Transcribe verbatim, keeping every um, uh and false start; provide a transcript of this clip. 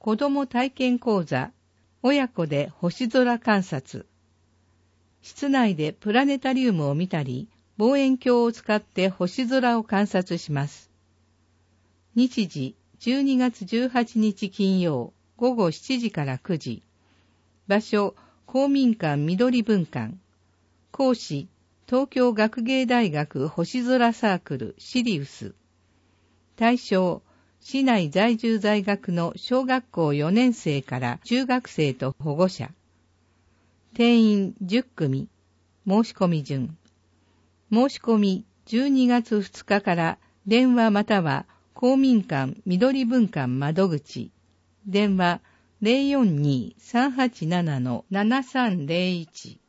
子ども体験講座、親子で星空観察。室内でプラネタリウムを見たり、望遠鏡を使って星空を観察します。日時じゅうにがつじゅうはちにち金曜午後しちじからくじ。場所、公民館緑文館。講師、東京学芸大学星空サークルシリウス。対象、市内在住在学の小学校よねんせいから中学生と保護者。定員じゅっくみ。申し込み順。申し込みじゅうにがつふつかから電話または公民館緑文館窓口。電話 ゼロよんにーさんはちななのななさんゼロいち。